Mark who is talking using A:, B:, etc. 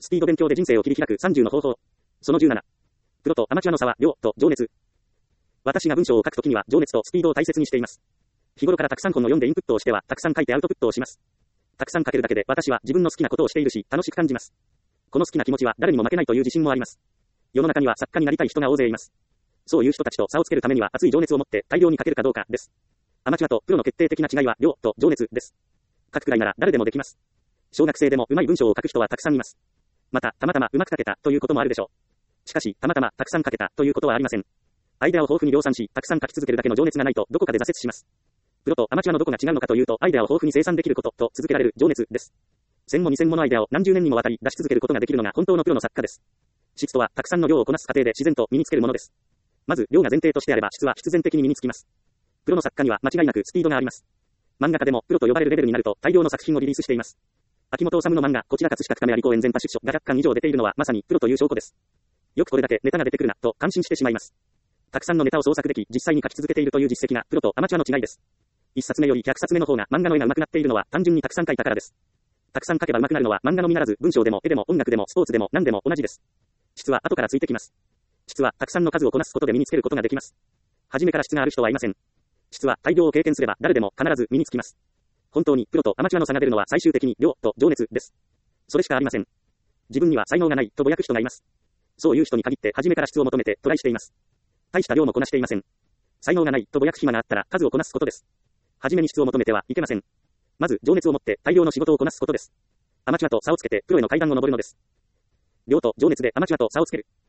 A: スピード勉強で人生を切り開く30の方法。その17。プロとアマチュアの差は量と情熱。私が文章を書くときには情熱とスピードを大切にしています。日頃からたくさん本を読んでインプットをしてはたくさん書いてアウトプットをします。たくさん書けるだけで私は自分の好きなことをしているし楽しく感じます。この好きな気持ちは誰にも負けないという自信もあります。世の中には作家になりたい人が大勢います。そういう人たちと差をつけるためには熱い情熱を持って大量に書けるかどうかです。アマチュアとプロの決定的な違いは量と情熱です。書くくらいなら誰でもできます。小学生でも上手い文章を書く人はたくさんいます。また、たまたま上手く書けたということもあるでしょう。しかし、たまたまたくさん書けたということはありません。アイデアを豊富に量産し、たくさん書き続けるだけの情熱がないとどこかで挫折します。プロとアマチュアのどこが違うのかというと、アイデアを豊富に生産できることと続けられる情熱です。1000も2000ものアイデアを何十年にもわたり出し続けることができるのが本当のプロの作家です。質とは、たくさんの量をこなす過程で自然と身につけるものです。まず、量が前提としてあれば質は必然的に身につきます。プロの作家には間違いなくスピードがあります。漫画家でもプロと呼ばれるレベルになると大量の作品をリリースしています。秋元治の漫画、こちら葛飾区亀有公園全多出書が100巻以上出ているのはまさにプロという証拠です。よくこれだけネタが出てくるなと感心してしまいます。たくさんのネタを創作でき、実際に書き続けているという実績がプロとアマチュアの違いです。1冊目より100冊目の方が漫画の絵が上手くなっているのは単純にたくさん書いたからです。たくさん書けば上手くなるのは漫画のみならず文章でも絵でも音楽でもスポーツでも何でも同じです。質は後からついてきます。質はたくさんの数をこなすことで身につけることができます。初めから質がある人はいません。質は大量を経験すれば誰でも必ず身につきます。本当にプロとアマチュアの差が出るのは最終的に量と情熱です。それしかありません。自分には才能がないとぼやく人がいます。そういう人に限って初めから質を求めてトライしています。大した量もこなしていません。才能がないとぼやく暇があったら数をこなすことです。初めに質を求めてはいけません。まず情熱を持って大量の仕事をこなすことです。アマチュアと差をつけてプロへの階段を登るのです。量と情熱でアマチュアと差をつける。